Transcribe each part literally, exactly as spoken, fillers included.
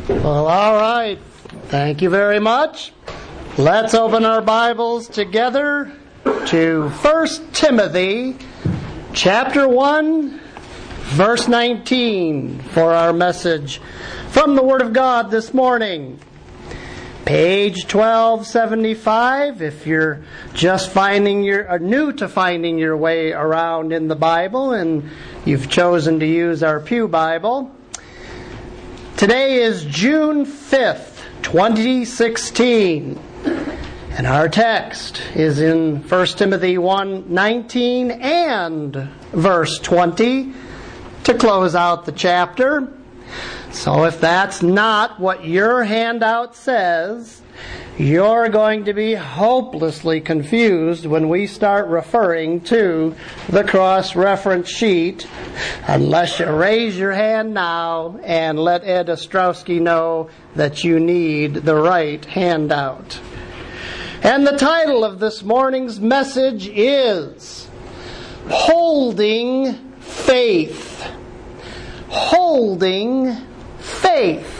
Well, all right. Thank you very much. Let's open our Bibles together to First Timothy chapter one, verse nineteen for our message from the Word of God this morning. Page twelve seventy-five, if you're just finding your, or new to finding your way around in the Bible and you've chosen to use our Pew Bible. Today is June fifth, twenty sixteen, and our text is in First Timothy one nineteen and verse twenty to close out the chapter. So if that's not what your handout says, you're going to be hopelessly confused when we start referring to the cross-reference sheet, unless you raise your hand now and let Ed Ostrowski know that you need the right handout. And the title of this morning's message is Holding Faith. Holding Faith.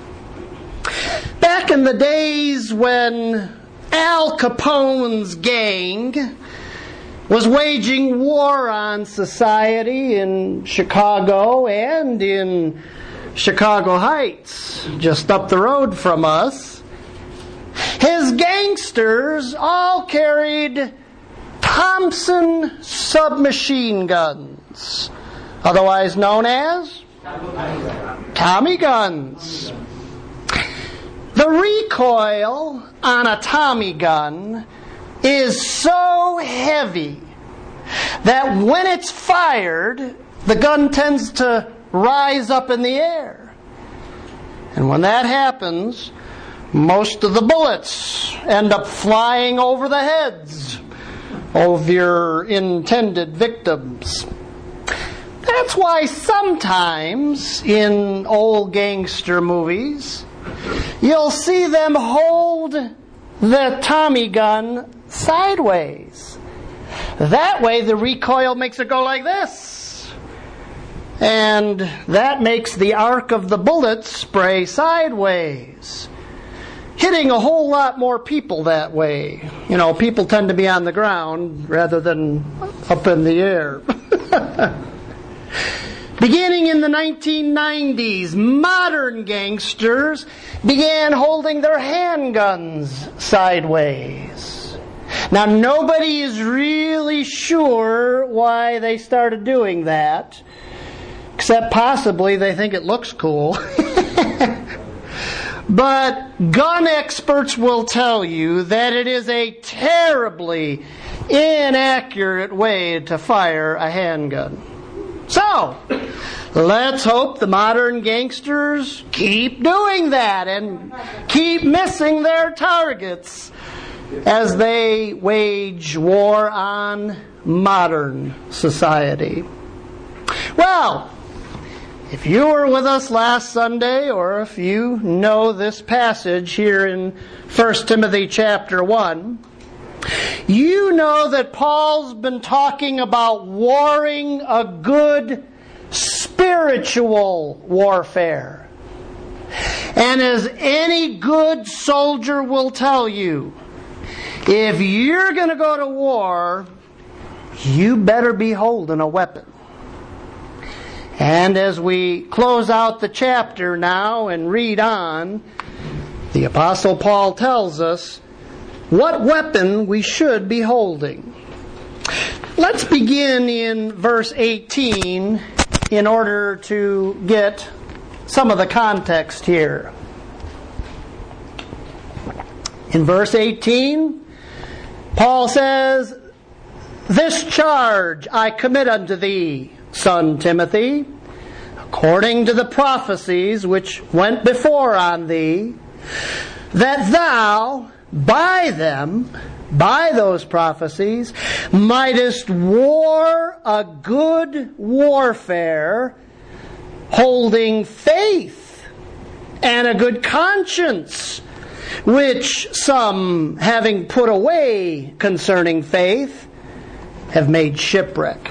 Back in the days when Al Capone's gang was waging war on society in Chicago and in Chicago Heights, just up the road from us, his gangsters all carried Thompson submachine guns, otherwise known as Tommy guns. The recoil on a Tommy gun is so heavy that when it's fired, the gun tends to rise up in the air. And when that happens, most of the bullets end up flying over the heads of your intended victims. That's why sometimes in old gangster movies, you'll see them hold the Tommy gun sideways. That way the recoil makes it go like this. And that makes the arc of the bullet spray sideways, hitting a whole lot more people that way. You know, people tend to be on the ground rather than up in the air. Beginning in the nineteen nineties, modern gangsters began holding their handguns sideways. Now, nobody is really sure why they started doing that, except possibly they think it looks cool. But gun experts will tell you that it is a terribly inaccurate way to fire a handgun. So, let's hope the modern gangsters keep doing that and keep missing their targets as they wage war on modern society. Well, if you were with us last Sunday, or if you know this passage here in First Timothy chapter one, you know that Paul's been talking about warring a good spiritual warfare. And as any good soldier will tell you, if you're going to go to war, you better be holding a weapon. And as we close out the chapter now and read on, the Apostle Paul tells us what weapon we should be holding. Let's begin in verse eighteen in order to get some of the context here. In verse eighteen, Paul says, "This charge I commit unto thee, son Timothy, according to the prophecies which went before on thee, that thou by them, by those prophecies, mightest war a good warfare, holding faith and a good conscience, which some, having put away concerning faith, have made shipwreck."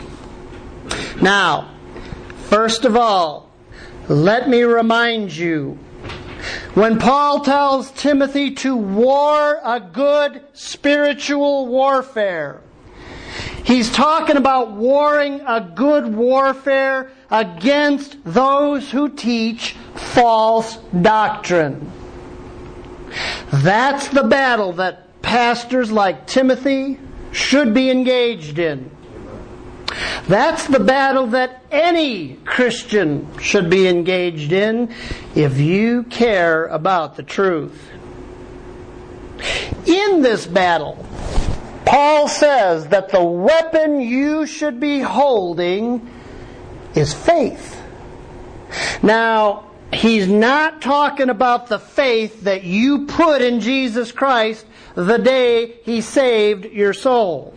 Now, first of all, let me remind you when Paul tells Timothy to war a good spiritual warfare, he's talking about warring a good warfare against those who teach false doctrine. That's the battle that pastors like Timothy should be engaged in. That's the battle that any Christian should be engaged in if you care about the truth. In this battle, Paul says that the weapon you should be holding is faith. Now, he's not talking about the faith that you put in Jesus Christ the day He saved your soul.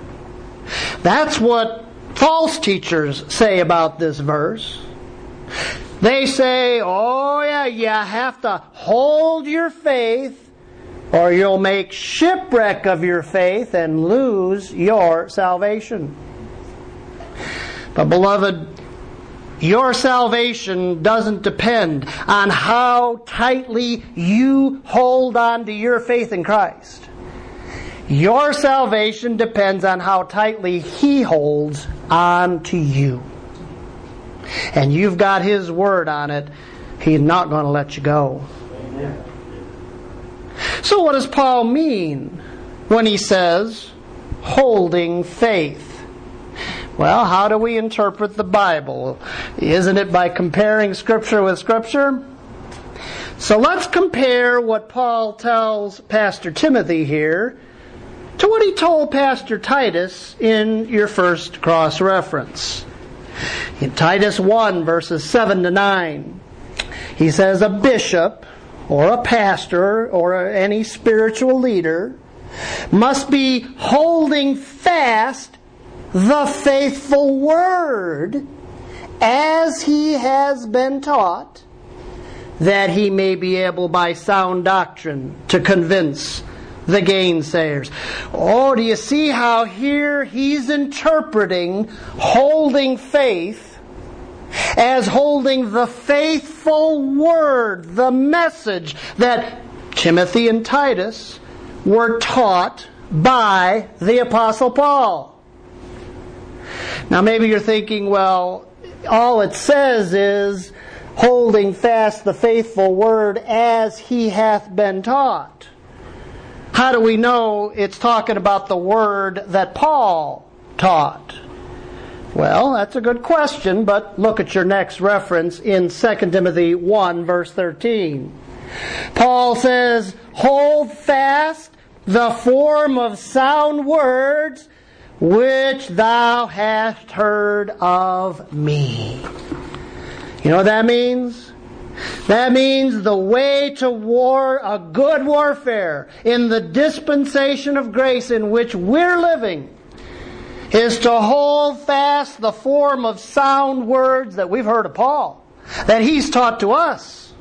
That's what false teachers say about this verse. They say, oh yeah, you have to hold your faith or you'll make shipwreck of your faith and lose your salvation. But beloved, your salvation doesn't depend on how tightly you hold on to your faith in Christ. Your salvation depends on how tightly He holds on to you. And you've got His word on it. He's not going to let you go. Amen. So what does Paul mean when he says holding faith? Well, how do we interpret the Bible? Isn't it by comparing Scripture with Scripture? So let's compare what Paul tells Pastor Timothy here to what he told Pastor Titus in your first cross-reference. In Titus one, verses seven to nine, he says, a bishop or a pastor or any spiritual leader must be holding fast the faithful word as he has been taught, that he may be able by sound doctrine to convince the gainsayers. Oh, do you see how here he's interpreting holding faith as holding the faithful word, the message that Timothy and Titus were taught by the Apostle Paul. Now maybe you're thinking, well, all it says is holding fast the faithful word as he hath been taught. How do we know it's talking about the word that Paul taught? Well, that's a good question, but look at your next reference in Second Timothy one, verse thirteen. Paul says, hold fast the form of sound words which thou hast heard of me. You know what that means? That means the way to war a good warfare in the dispensation of grace in which we're living is to hold fast the form of sound words that we've heard of Paul, that he's taught to us.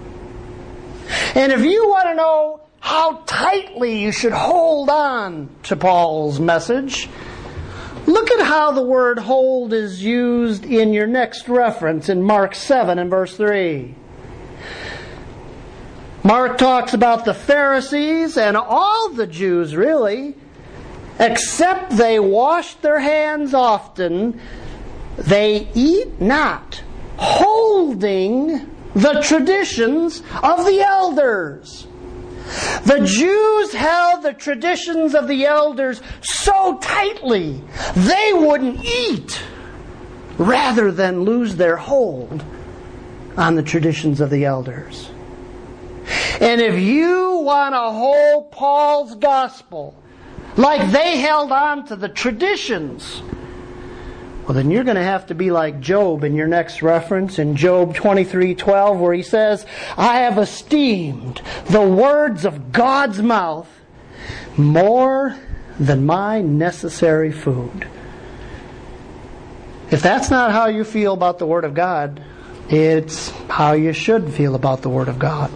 And if you want to know how tightly you should hold on to Paul's message, look at how the word hold is used in your next reference in Mark seven and verse three. Mark talks about the Pharisees and all the Jews, really, except they wash their hands often, they eat not, holding the traditions of the elders. The Jews held the traditions of the elders so tightly they wouldn't eat rather than lose their hold on the traditions of the elders. And if you want to hold Paul's gospel like they held on to the traditions, well, then you're going to have to be like Job in your next reference in Job twenty-three twelve, where he says, I have esteemed the words of God's mouth more than my necessary food. If that's not how you feel about the Word of God, it's how you should feel about the Word of God.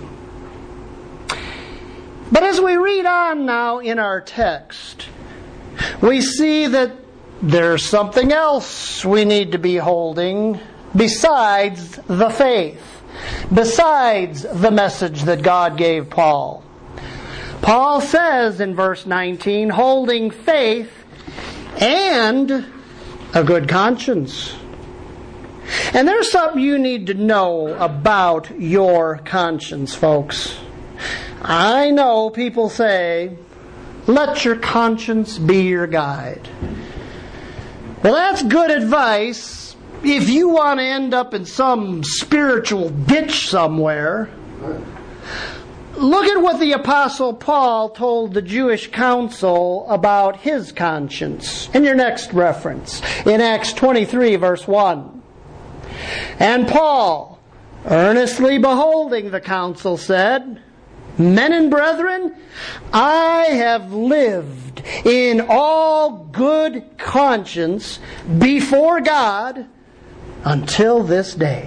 But as we read on now in our text, we see that there's something else we need to be holding besides the faith. besides the message that God gave Paul. Paul says in verse nineteen, holding faith and a good conscience. And there's something you need to know about your conscience, folks. I know people say, let your conscience be your guide. Well, that's good advice if you want to end up in some spiritual ditch somewhere. Look at what the Apostle Paul told the Jewish council about his conscience in your next reference, in Acts twenty-three, verse one. And Paul, earnestly beholding the council, said, men and brethren, I have lived in all good conscience before God until this day.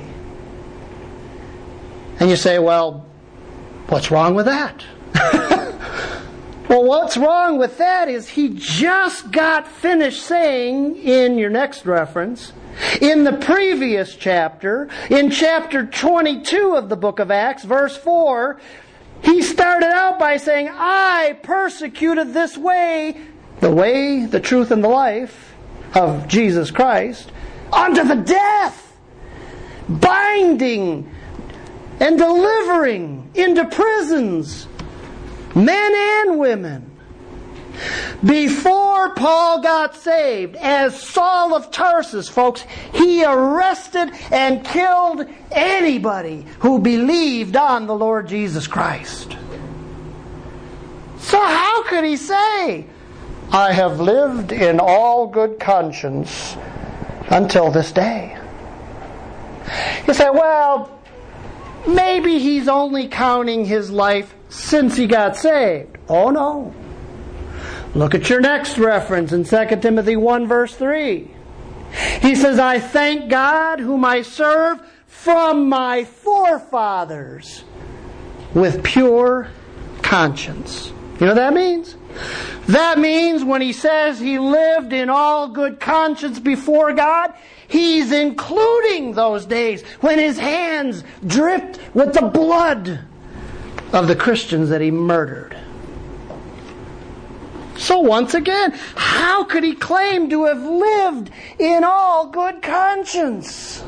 And you say, well, what's wrong with that? Well, what's wrong with that is he just got finished saying in your next reference, in the previous chapter, in chapter twenty-two of the book of Acts, verse four, he started out by saying, I persecuted this way, the way, the truth, and the life of Jesus Christ, unto the death, binding and delivering into prisons men and women. Before Paul got saved, as Saul of Tarsus, folks, he arrested and killed anybody who believed on the Lord Jesus Christ. So how could he say, I have lived in all good conscience until this day? You say, well, maybe he's only counting his life since he got saved. Oh no. Look at your next reference in Second Timothy one, verse three. He says, I thank God whom I serve from my forefathers with pure conscience. You know what that means? That means when he says he lived in all good conscience before God, he's including those days when his hands dripped with the blood of the Christians that he murdered. So once again, how could he claim to have lived in all good conscience?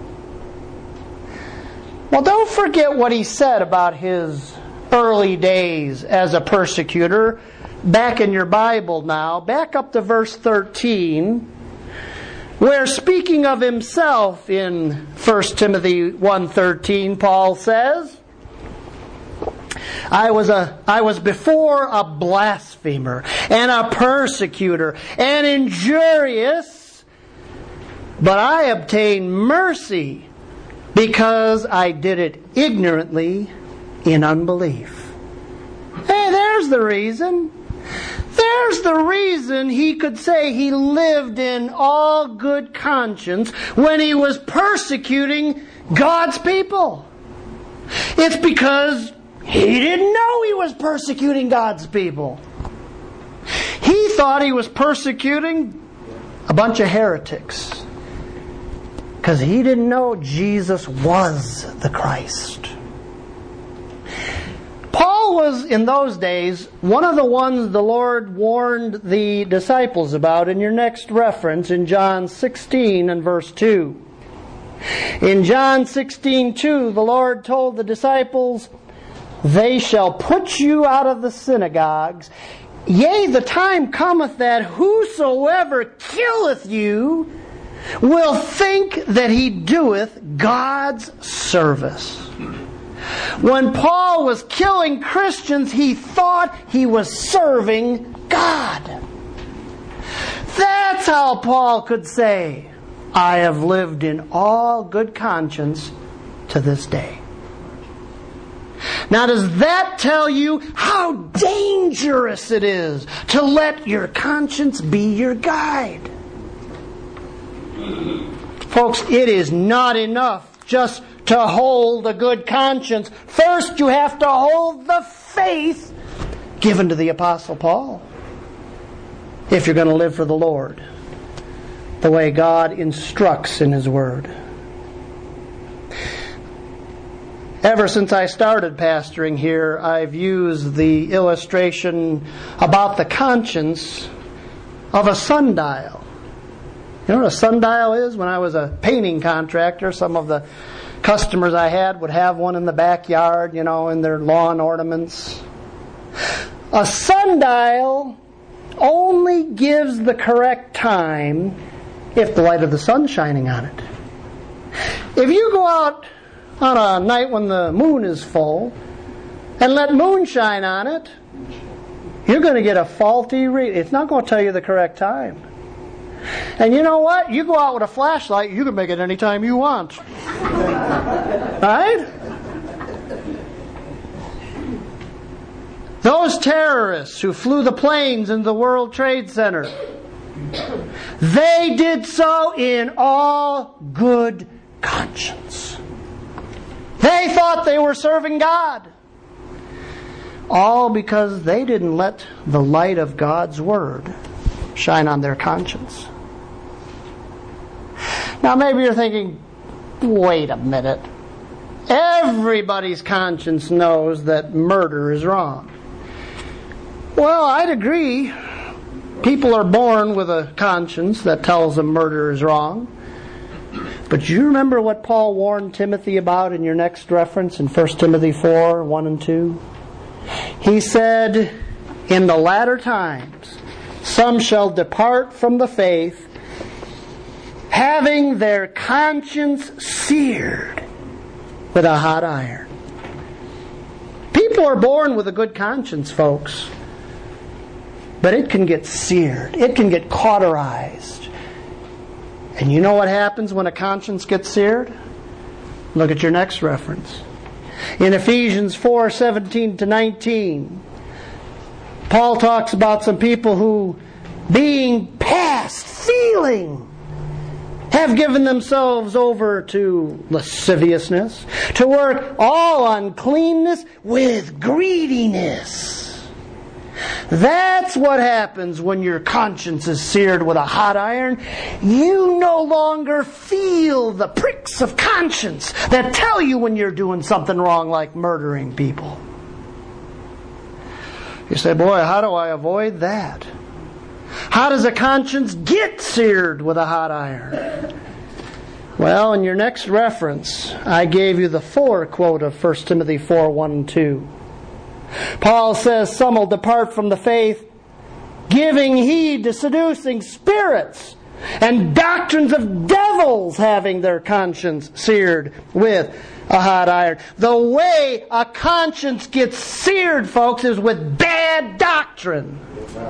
Well, don't forget what he said about his early days as a persecutor. Back in your Bible now, back up to verse thirteen, where speaking of himself in First Timothy one thirteen, Paul says, I was a I was before a blasphemer and a persecutor and injurious, but I obtained mercy because I did it ignorantly in unbelief. Hey, there's the reason. There's the reason he could say he lived in all good conscience when he was persecuting God's people. It's because he didn't know he was persecuting God's people. He thought he was persecuting a bunch of heretics because he didn't know Jesus was the Christ. Paul was, in those days, one of the ones the Lord warned the disciples about in your next reference in John sixteen and verse two. In John sixteen two, the Lord told the disciples, they shall put you out of the synagogues. Yea, the time cometh that whosoever killeth you will think that he doeth God's service. When Paul was killing Christians, he thought he was serving God. That's how Paul could say, I have lived in all good conscience to this day. Now, does that tell you how dangerous it is to let your conscience be your guide? Folks, it is not enough just to hold a good conscience. First, you have to hold the faith given to the Apostle Paul if you're going to live for the Lord the way God instructs in His Word. Ever since I started pastoring here, I've used the illustration about the conscience of a sundial. You know what a sundial is? When I was a painting contractor, some of the customers I had would have one in the backyard, you know, in their lawn ornaments. A sundial only gives the correct time if the light of the sun's shining on it. If you go out on a night when the moon is full and let moonshine on it, you're going to get a faulty read. It's not going to tell you the correct time. And you know what? You go out with a flashlight, you can make it any time you want. Right? Those terrorists who flew the planes into the World Trade Center, they did so in all good conscience. They thought they were serving God. All because they didn't let the light of God's Word shine on their conscience. Now maybe you're thinking, wait a minute. Everybody's conscience knows that murder is wrong. Well, I'd agree. People are born with a conscience that tells them murder is wrong. But do you remember what Paul warned Timothy about in your next reference in First Timothy four, one and two? He said, in the latter times, some shall depart from the faith, having their conscience seared with a hot iron. People are born with a good conscience, folks. But it can get seared. It can get cauterized. And you know what happens when a conscience gets seared? Look at your next reference. In Ephesians four, seventeen to nineteen, Paul talks about some people who, being past feeling, have given themselves over to lasciviousness, to work all uncleanness with greediness. That's what happens when your conscience is seared with a hot iron. You no longer feel the pricks of conscience that tell you when you're doing something wrong, like murdering people. You say, boy, how do I avoid that? How does a conscience get seared with a hot iron? Well, in your next reference, I gave you the fore quote of First Timothy four, one and two. Paul says, some will depart from the faith, giving heed to seducing spirits and doctrines of devils, having their conscience seared with a hot iron. The way a conscience gets seared, folks, is with bad doctrine.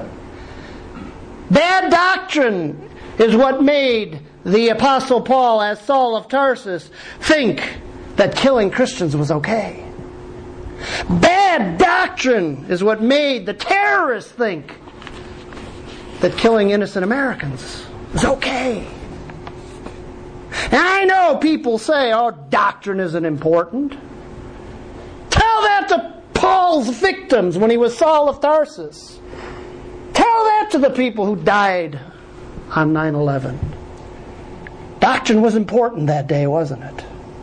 Bad doctrine is what made the Apostle Paul, as Saul of Tarsus, think that killing Christians was okay. Bad doctrine is what made the terrorists think that killing innocent Americans was okay. And I know people say, oh, doctrine isn't important. Tell that to Paul's victims when he was Saul of Tarsus. Tell that to the people who died on nine eleven. Doctrine was important that day, wasn't it?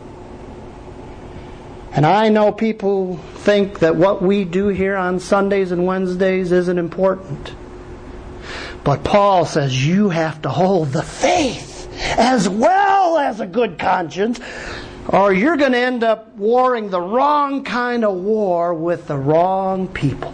And I know people think that what we do here on Sundays and Wednesdays isn't important. But Paul says you have to hold the faith as well as a good conscience, or you're going to end up warring the wrong kind of war with the wrong people.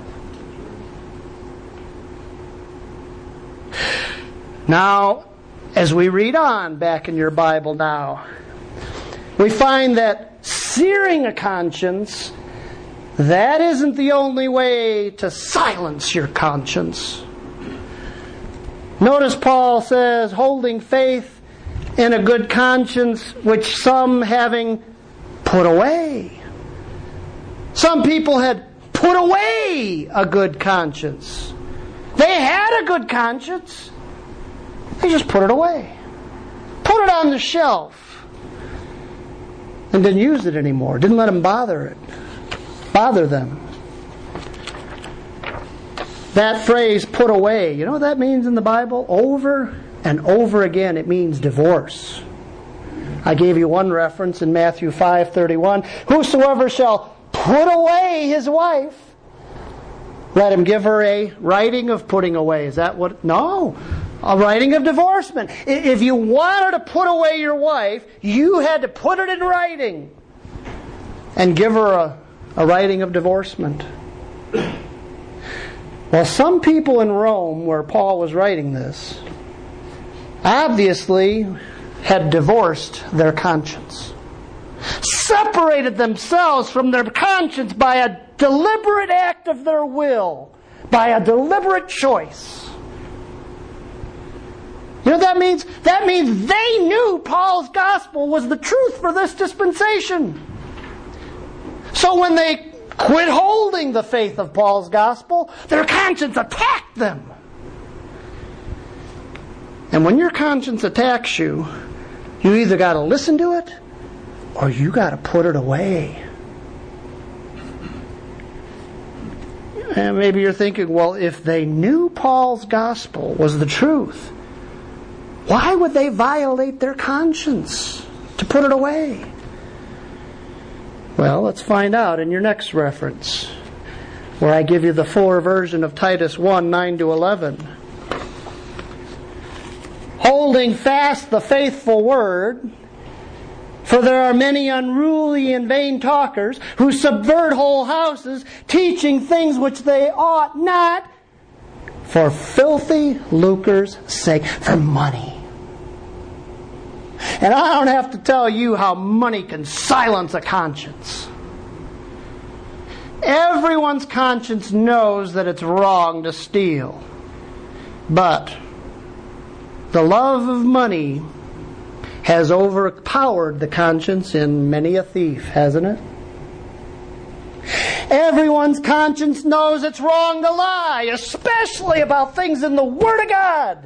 Now, as we read on back in your Bible now, we find that searing a conscience, that isn't the only way to silence your conscience. Notice Paul says, holding faith in a good conscience, which some having put away. Some people had put away a good conscience. They had a good conscience. They just put it away. Put it on the shelf. And didn't use it anymore. Didn't let them bother it. Bother them. That phrase, put away, you know what that means in the Bible? Over and over again, it means divorce. I gave you one reference in Matthew five thirty-one. Whosoever shall put away his wife, let him give her a writing of putting away. Is that what? No. A writing of divorcement. If you wanted to put away your wife, you had to put it in writing and give her a, a writing of divorcement. Well, some people in Rome, where Paul was writing this, obviously had divorced their conscience. Separated themselves from their conscience by a deliberate act of their will, by a deliberate choice. You know what that means? That means they knew Paul's gospel was the truth for this dispensation. So when they quit holding the faith of Paul's gospel, their conscience attacked them. And when your conscience attacks you, you either got to listen to it or you got to put it away. And maybe you're thinking, well, if they knew Paul's gospel was the truth, why would they violate their conscience to put it away? Well, let's find out in your next reference, where I give you the fuller version of Titus one, nine to eleven. Holding fast the faithful word, for there are many unruly and vain talkers who subvert whole houses, teaching things which they ought not, for filthy lucre's sake, for money. And I don't have to tell you how money can silence a conscience. Everyone's conscience knows that it's wrong to steal. But the love of money has overpowered the conscience in many a thief, hasn't it? Everyone's conscience knows it's wrong to lie, especially about things in the Word of God.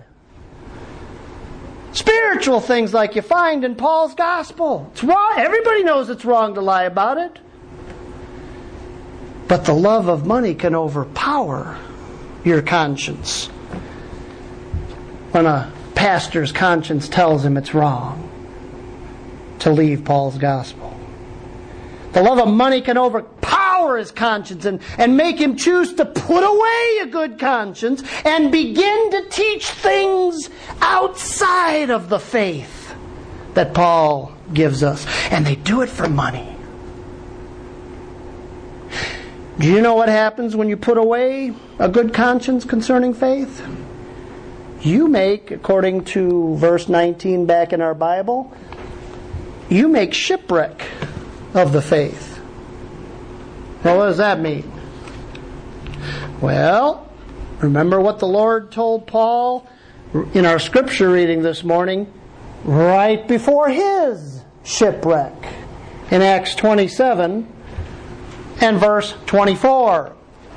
Spiritual things like you find in Paul's gospel. It's wrong. Everybody knows it's wrong to lie about it. But the love of money can overpower your conscience when a pastor's conscience tells him it's wrong to leave Paul's gospel. The love of money can overpower his conscience and, and make him choose to put away a good conscience and begin to teach things outside of the faith that Paul gives us. And they do it for money. Do you know what happens when you put away a good conscience concerning faith? You make, according to verse nineteen back in our Bible, you make shipwreck of the faith. Well, what does that mean? Well, remember what the Lord told Paul in our scripture reading this morning, right before his shipwreck, in Acts twenty-seven and verse twenty-four.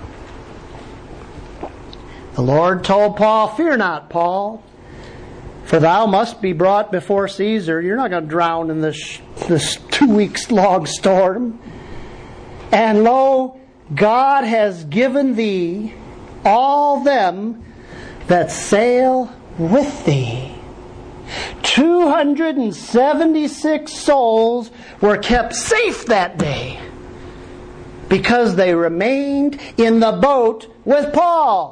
The Lord told Paul, "Fear not, Paul, for thou must be brought before Caesar." You're not going to drown in this, this two weeks long storm. "And lo, God has given thee all them that sail with thee." two hundred seventy-six souls were kept safe that day because they remained in the boat with Paul.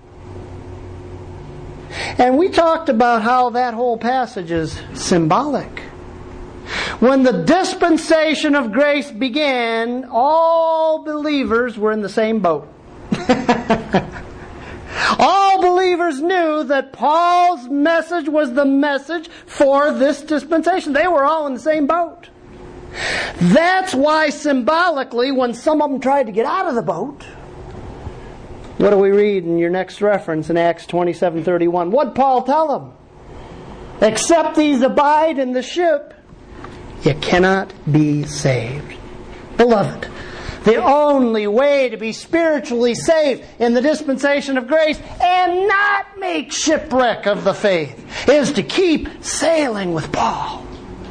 And we talked about how that whole passage is symbolic. When the dispensation of grace began, all believers were in the same boat. All believers knew that Paul's message was the message for this dispensation. They were all in the same boat. That's why symbolically, when some of them tried to get out of the boat, what do we read in your next reference in Acts twenty-seven thirty-one? What'd Paul tell them? "Except these abide in the ship, you cannot be saved." Beloved, the only way to be spiritually saved in the dispensation of grace and not make shipwreck of the faith is to keep sailing with Paul.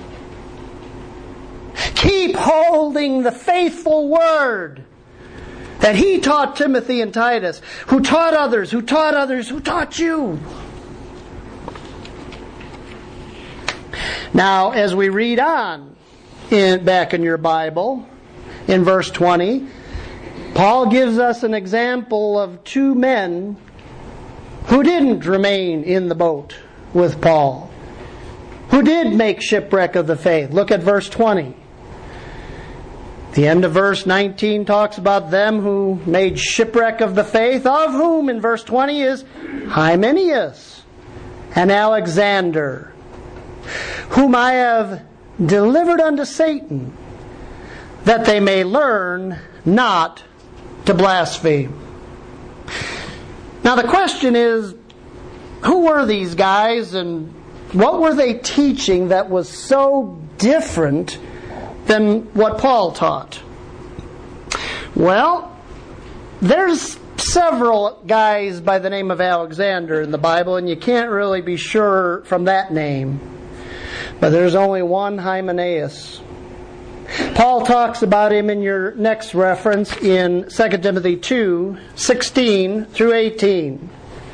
Keep holding the faithful word that he taught Timothy and Titus, who taught others, who taught others, who taught you. Now, as we read on in, back in your Bible, in verse twenty, Paul gives us an example of two men who didn't remain in the boat with Paul, who did make shipwreck of the faith. Look at verse twenty. The end of verse nineteen talks about them who made shipwreck of the faith, of whom in verse twenty is Hymenaeus and Alexander, whom I have delivered unto Satan, that they may learn not to blaspheme. Now the question is, who were these guys and what were they teaching that was so different than what Paul taught? Well, there's several guys by the name of Alexander in the Bible, and you can't really be sure from that name. But there's only one Hymenaeus. Paul talks about him in your next reference in Second Timothy two, sixteen through eighteen.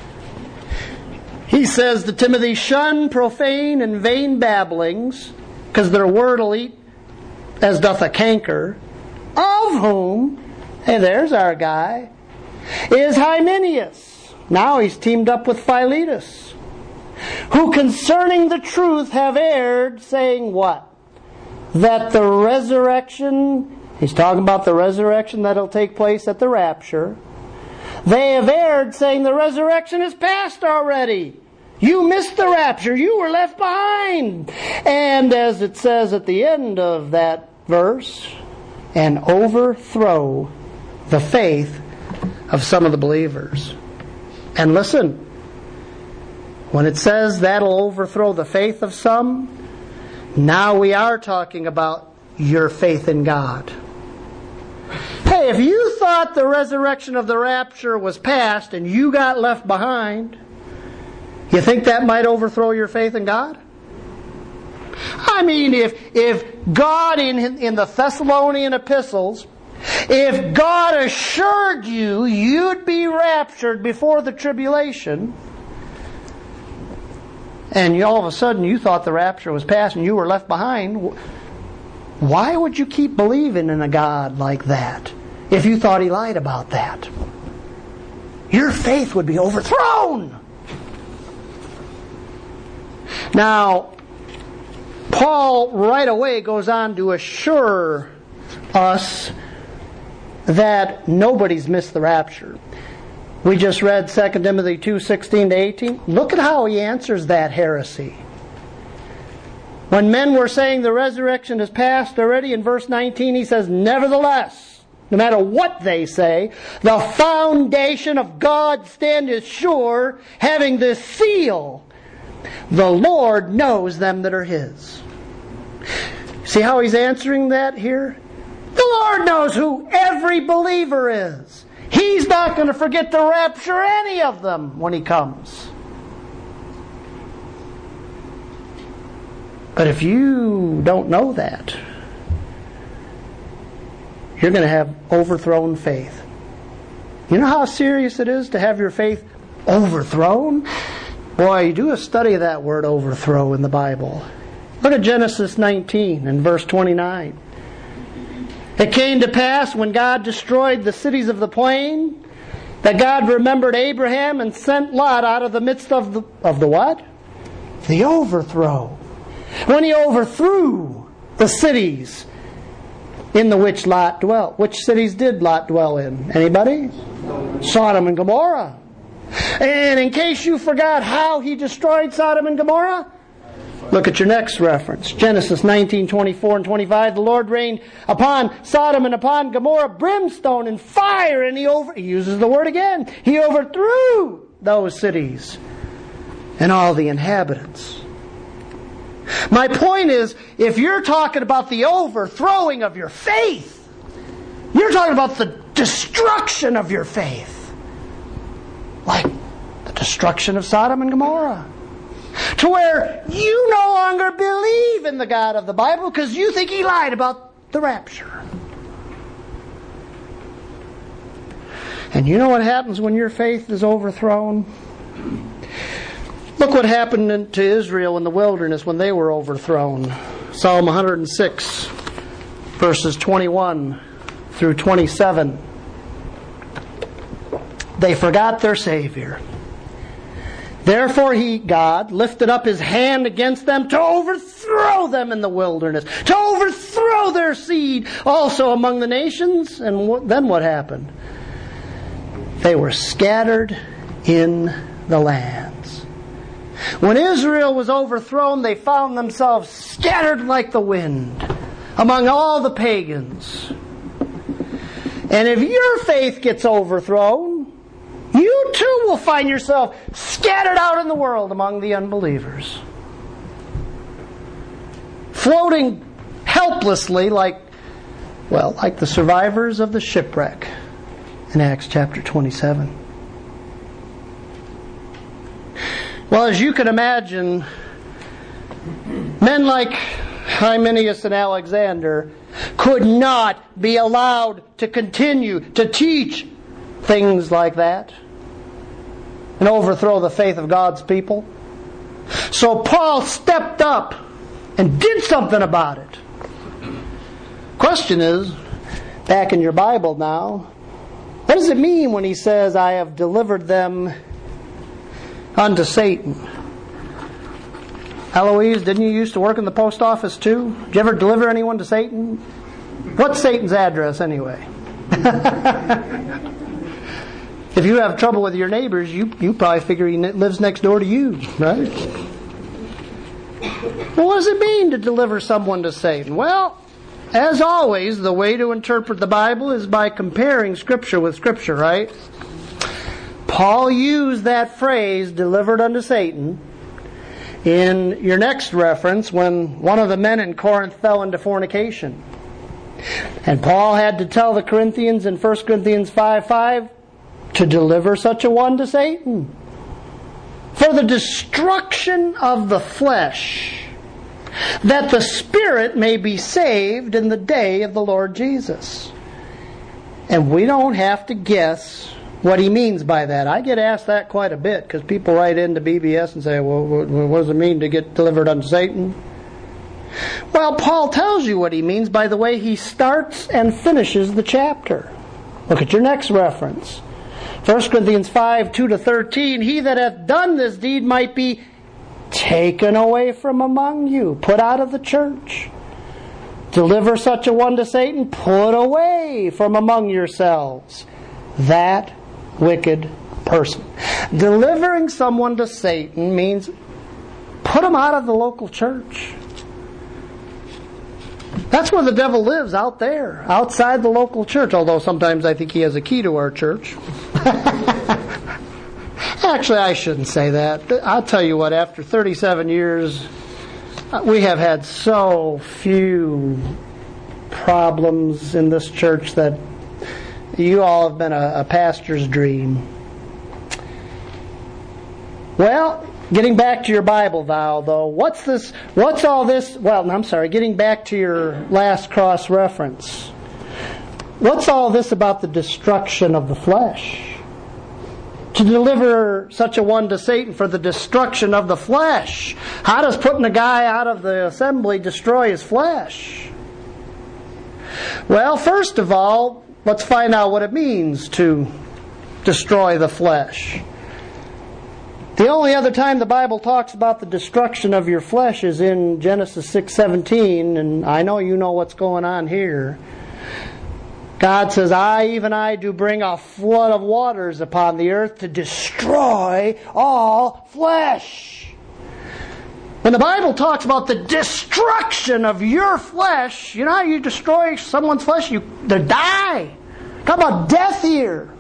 He says to Timothy, shun profane and vain babblings, because their word will eat as doth a canker, of whom, hey, there's our guy, is Hymenaeus. Now he's teamed up with Philetus, who concerning the truth have erred, saying what? That the resurrection, he's talking about the resurrection that'll take place at the rapture. They have erred, saying the resurrection is past already. You missed the rapture. You were left behind. And as it says at the end of that verse, and overthrow the faith of some of the believers. And listen, when it says that'll overthrow the faith of some, now we are talking about your faith in God. Hey, if you thought the resurrection of the rapture was past and you got left behind, you think that might overthrow your faith in God? I mean, if if God in, in the Thessalonian epistles, if God assured you you'd be raptured before the tribulation, and you, all of a sudden you thought the rapture was past and you were left behind, why would you keep believing in a God like that if you thought He lied about that? Your faith would be overthrown. Now, Paul right away goes on to assure us that nobody's missed the rapture. We just read Second Timothy two, sixteen to eighteen. Look at how he answers that heresy. When men were saying the resurrection is past already, in verse nineteen he says, nevertheless, no matter what they say, the foundation of God standeth sure, having this seal, the Lord knows them that are His. See how he's answering that here? The Lord knows who every believer is. He's not going to forget to rapture any of them when He comes. But if you don't know that, you're going to have overthrown faith. You know how serious it is to have your faith overthrown? Boy, you do a study of that word overthrow in the Bible. Look at Genesis nineteen and verse twenty-nine. It came to pass when God destroyed the cities of the plain, that God remembered Abraham and sent Lot out of the midst of the, of the what? The overthrow. When He overthrew the cities in the which Lot dwelt. Which cities did Lot dwell in? Anybody? Sodom and Gomorrah. And in case you forgot how He destroyed Sodom and Gomorrah, look at your next reference. Genesis nineteen, twenty-four and twenty-five. The Lord rained upon Sodom and upon Gomorrah brimstone and fire, and He over He uses the word again. He overthrew those cities and all the inhabitants. My point is, if you're talking about the overthrowing of your faith, you're talking about the destruction of your faith. Like the destruction of Sodom and Gomorrah. To where you no longer believe in the God of the Bible because you think He lied about the rapture. And you know what happens when your faith is overthrown? Look what happened to Israel in the wilderness when they were overthrown. Psalm one hundred six, verses twenty-one through twenty-seven. They forgot their Savior. Therefore he, God, lifted up his hand against them to overthrow them in the wilderness, to overthrow their seed also among the nations. And then what happened? They were scattered in the lands. When Israel was overthrown, they found themselves scattered like the wind among all the pagans. And if your faith gets overthrown, you too will find yourself scattered out in the world among the unbelievers. Floating helplessly like, well, like the survivors of the shipwreck in Acts chapter twenty-seven. Well, as you can imagine, men like Hymenaeus and Alexander could not be allowed to continue to teach things like that and overthrow the faith of God's people. So Paul stepped up and did something about it. Question is, back in your Bible now, what does it mean when he says, I have delivered them unto Satan? Eloise, didn't you used to work in the post office too? Did you ever deliver anyone to Satan? What's Satan's address anyway? If you have trouble with your neighbors, you, you probably figure he lives next door to you, right? Well, what does it mean to deliver someone to Satan? Well, as always, the way to interpret the Bible is by comparing Scripture with Scripture, right? Paul used that phrase, delivered unto Satan, in your next reference when one of the men in Corinth fell into fornication. And Paul had to tell the Corinthians in First Corinthians five five to deliver such a one to Satan for the destruction of the flesh, that the spirit may be saved in the day of the Lord Jesus. And we don't have to guess what he means by that. I get asked that quite a bit because people write into B B S and say, well, what does it mean to get delivered unto Satan? Well, Paul tells you what he means by the way he starts and finishes the chapter. Look at your next reference. First Corinthians five, two to thirteen. He that hath done this deed might be taken away from among you, put out of the church. Deliver such a one to Satan, put away from among yourselves that wicked person. Delivering someone to Satan means put them out of the local church. That's where the devil lives, out there, outside the local church. Although sometimes I think he has a key to our church. Actually, I shouldn't say that. I'll tell you what, after thirty-seven years, we have had so few problems in this church that you all have been a, a pastor's dream. Well, getting back to your Bible vow, though, what's this? What's all this? Well, I'm sorry, getting back to your last cross reference. What's all this about the destruction of the flesh? To deliver such a one to Satan for the destruction of the flesh. How does putting a guy out of the assembly destroy his flesh? Well, first of all, let's find out what it means to destroy the flesh. The only other time the Bible talks about the destruction of your flesh is in Genesis six seventeen, and I know you know what's going on here. God says, I, even I, do bring a flood of waters upon the earth to destroy all flesh. When the Bible talks about the destruction of your flesh, you know how you destroy someone's flesh? You they die. Talk about death here.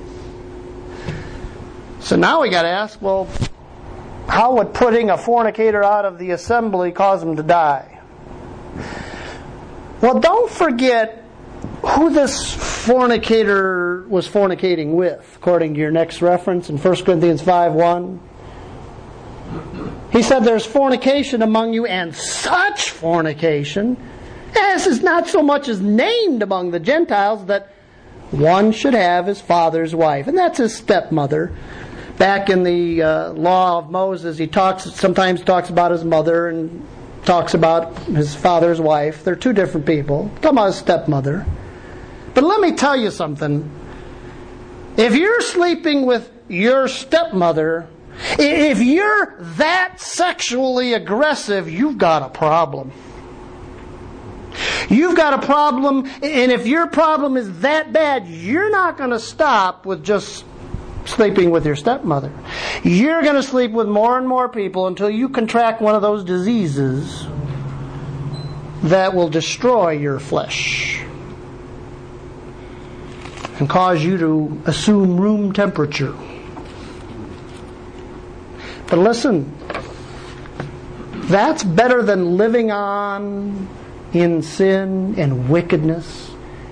So now we got to ask, well, how would putting a fornicator out of the assembly cause him to die? Well, don't forget who this fornicator was fornicating with, according to your next reference in First Corinthians five one. He said there's fornication among you, and such fornication as is not so much as named among the Gentiles, that one should have his father's wife. And that's his stepmother. back in the uh, law of Moses, he talks sometimes talks about his mother and talks about his father's wife. They're two different people. Talking about his stepmother. But let me tell you something. If you're sleeping with your stepmother, if you're that sexually aggressive, you've got a problem. You've got a problem, and if your problem is that bad, you're not going to stop with just sleeping with your stepmother. You're going to sleep with more and more people until you contract one of those diseases that will destroy your flesh and cause you to assume room temperature. But listen, that's better than living on in sin and wickedness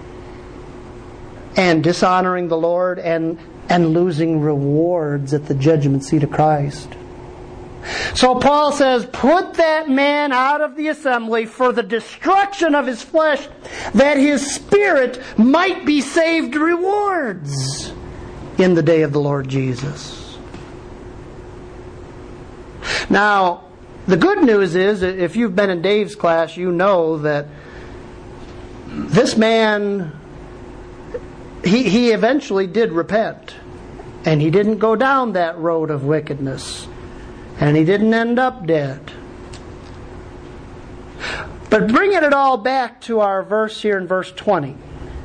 and dishonoring the Lord and, and losing rewards at the judgment seat of Christ. So Paul says, put that man out of the assembly for the destruction of his flesh, that his spirit might be saved rewards in the day of the Lord Jesus. Now, the good news is, if you've been in Dave's class, you know that this man, he, he eventually did repent. And he didn't go down that road of wickedness. And he didn't end up dead. But bringing it all back to our verse here in verse twenty.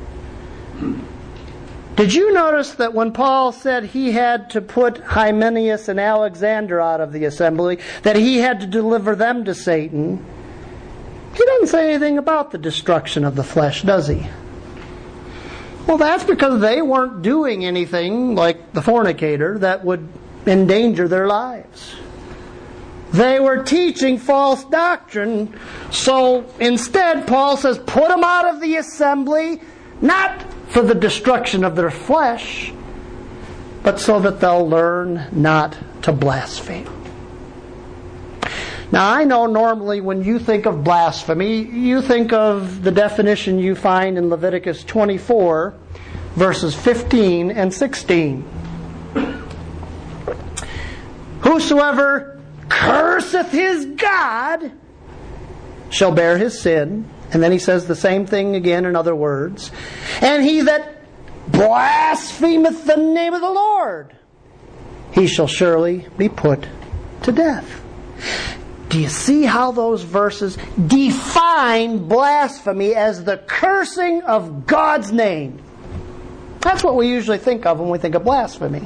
Did you notice that when Paul said he had to put Hymenaeus and Alexander out of the assembly, that he had to deliver them to Satan, he doesn't say anything about the destruction of the flesh, does he? Well, that's because they weren't doing anything like the fornicator that would endanger their lives. They were teaching false doctrine, so instead Paul says, put them out of the assembly, not for the destruction of their flesh, but so that they'll learn not to blaspheme. Now, I know normally when you think of blasphemy, you think of the definition you find in Leviticus twenty-four, verses fifteen and sixteen. Whosoever curseth his God shall bear his sin. And then he says the same thing again in other words. And he that blasphemeth the name of the Lord, he shall surely be put to death. Do you see how those verses define blasphemy as the cursing of God's name? That's what we usually think of when we think of blasphemy.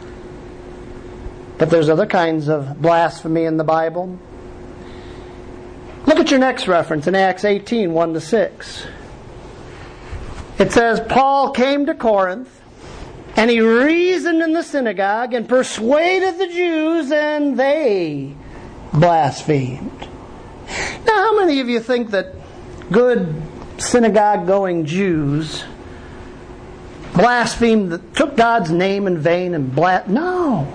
But there's other kinds of blasphemy in the Bible. Look at your next reference in Acts eighteen, one to six. It says, Paul came to Corinth, and he reasoned in the synagogue and persuaded the Jews, and they blasphemed. Now, how many of you think that good synagogue-going Jews blasphemed, took God's name in vain and blasphemed? No.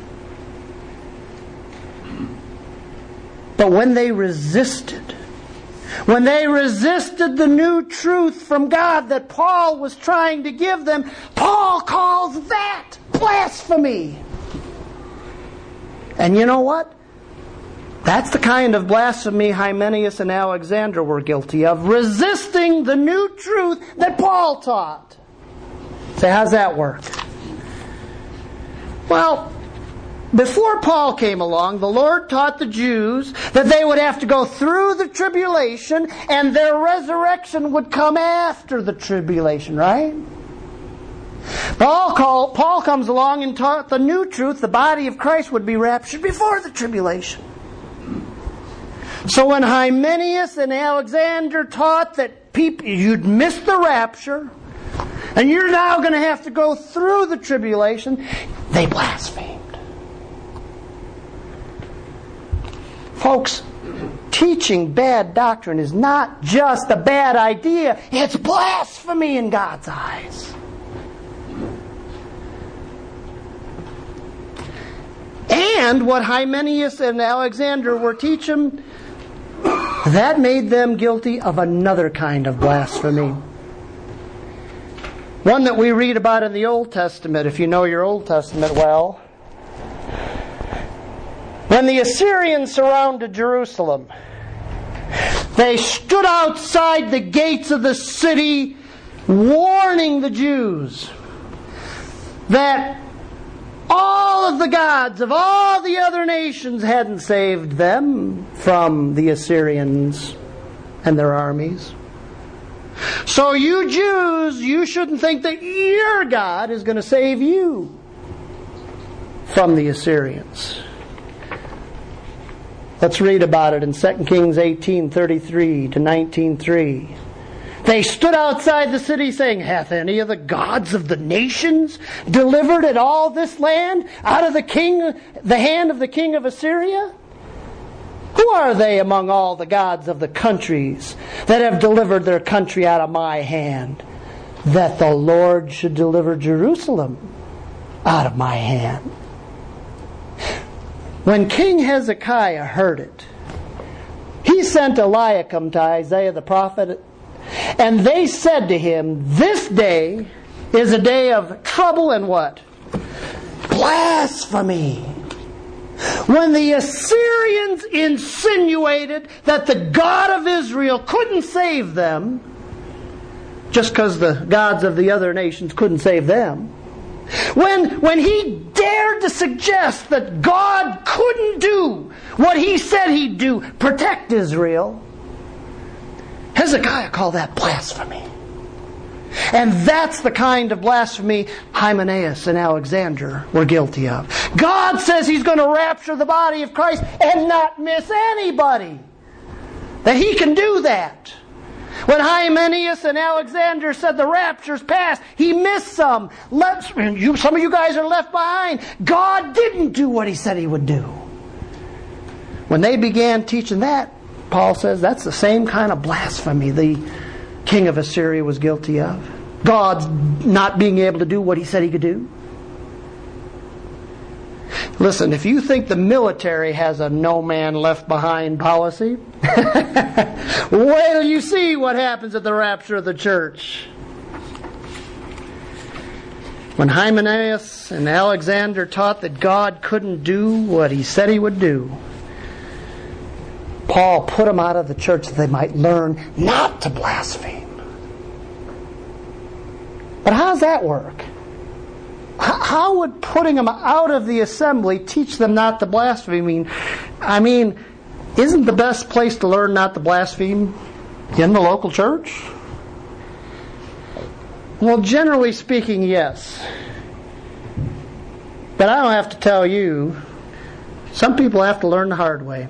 But when they resisted, when they resisted the new truth from God that Paul was trying to give them, Paul calls that blasphemy. And you know what? That's the kind of blasphemy Hymenaeus and Alexander were guilty of, resisting the new truth that Paul taught. Say, how's that work? Well, before Paul came along, the Lord taught the Jews that they would have to go through the tribulation and their resurrection would come after the tribulation, right? Paul, call, Paul comes along and taught the new truth, the body of Christ would be raptured before the tribulation. So when Hymenaeus and Alexander taught that people, you'd miss the rapture, and you're now going to have to go through the tribulation, they blasphemed. Folks, teaching bad doctrine is not just a bad idea, it's blasphemy in God's eyes. And what Hymenaeus and Alexander were teaching, that made them guilty of another kind of blasphemy. One that we read about in the Old Testament, if you know your Old Testament well. When the Assyrians surrounded Jerusalem, they stood outside the gates of the city, warning the Jews that all of the gods of all the other nations hadn't saved them from the Assyrians and their armies. So you Jews, you shouldn't think that your God is going to save you from the Assyrians. Let's read about it in Second Kings eighteen thirty-three to nineteen three. They stood outside the city saying, "Hath any of the gods of the nations delivered at all this land out of the king, the hand of the king of Assyria? Who are they among all the gods of the countries that have delivered their country out of my hand, that the Lord should deliver Jerusalem out of my hand?" When King Hezekiah heard it, he sent Eliakim to Isaiah the prophet, and they said to him, "This day is a day of trouble and what? Blasphemy." When the Assyrians insinuated that the God of Israel couldn't save them, just because the gods of the other nations couldn't save them, when, when he dared to suggest that God couldn't do what he said he'd do, protect Israel, Hezekiah called that blasphemy. And that's the kind of blasphemy Hymenaeus and Alexander were guilty of. God says He's going to rapture the body of Christ and not miss anybody. That He can do that. When Hymenaeus and Alexander said the rapture's past, he missed some. Let's, you, some of you guys are left behind. God didn't do what He said He would do. When they began teaching that, Paul says that's the same kind of blasphemy the king of Assyria was guilty of. God's not being able to do what He said He could do. Listen, if you think the military has a no man left behind policy, wait till you see what happens at the rapture of the church. When Hymenaeus and Alexander taught that God couldn't do what He said He would do, Paul put them out of the church that they might learn not to blaspheme. But how does that work? How would putting them out of the assembly teach them not to blaspheme? I mean, isn't the best place to learn not to blaspheme in the local church? Well, generally speaking, yes. But I don't have to tell you, some people have to learn the hard way.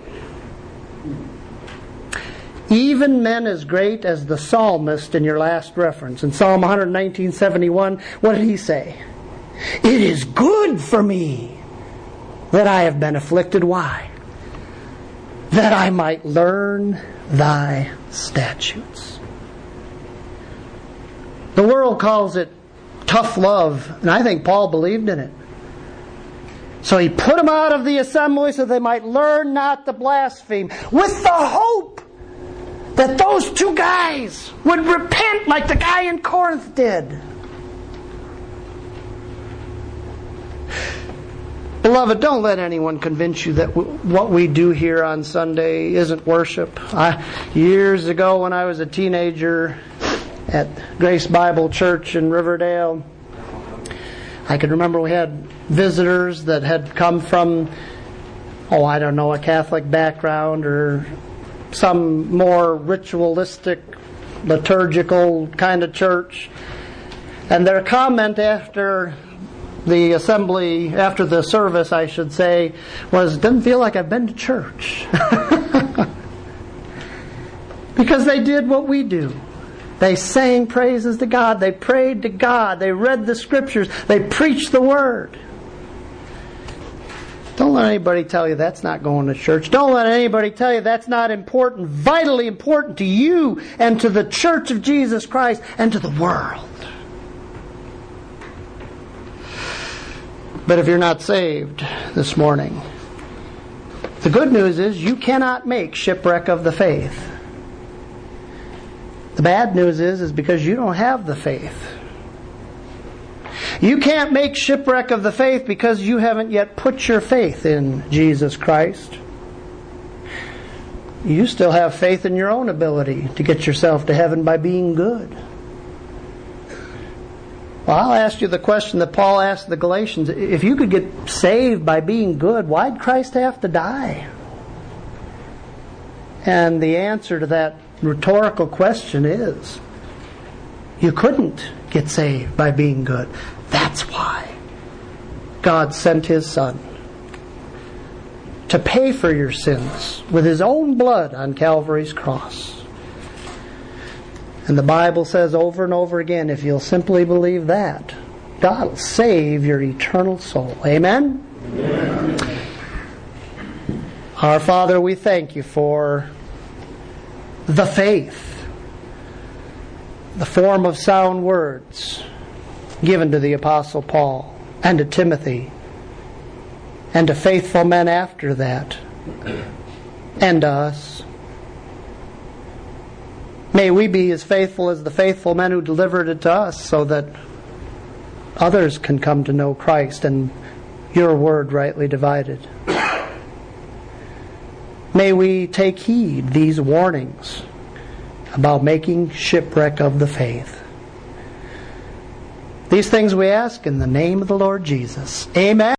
Even men as great as the psalmist in your last reference, in Psalm one nineteen seventy-one, what did he say? "It is good for me that I have been afflicted." Why? "That I might learn thy statutes." The world calls it tough love, and I think Paul believed in it. So he put them out of the assembly so they might learn not to blaspheme, with the hope that those two guys would repent like the guy in Corinth did. Beloved, don't let anyone convince you that w- what we do here on Sunday isn't worship. I, years ago when I was a teenager at Grace Bible Church in Riverdale, I can remember we had visitors that had come from, oh, I don't know, a Catholic background or some more ritualistic, liturgical kind of church. And their comment after the assembly, after the service, I should say, was, "Doesn't feel like I've been to church." Because they did what we do. They sang praises to God. They prayed to God. They read the Scriptures. They preached the Word. Don't let anybody tell you that's not going to church. Don't let anybody tell you that's not important, vitally important to you and to the church of Jesus Christ and to the world. But if you're not saved this morning, the good news is you cannot make shipwreck of the faith. The bad news is, is because you don't have the faith. You can't make shipwreck of the faith because you haven't yet put your faith in Jesus Christ. You still have faith in your own ability to get yourself to heaven by being good. Well, I'll ask you the question that Paul asked the Galatians. If you could get saved by being good, why'd Christ have to die? And the answer to that rhetorical question is, you couldn't get saved by being good. That's why God sent His Son to pay for your sins with His own blood on Calvary's cross. And the Bible says over and over again, if you'll simply believe that, God will save your eternal soul. Amen? Amen. Our Father, we thank You for the faith, the form of sound words given to the Apostle Paul and to Timothy and to faithful men after that and to us. May we be as faithful as the faithful men who delivered it to us, so that others can come to know Christ and Your word rightly divided. May we take heed these warnings about making shipwreck of the faith. These things we ask in the name of the Lord Jesus. Amen.